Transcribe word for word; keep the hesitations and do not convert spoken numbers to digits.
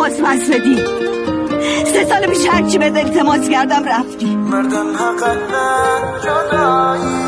باز پس بدی. سه سال پیش هرچی بهت التماس کردم رفتی. مردم حقا جدایی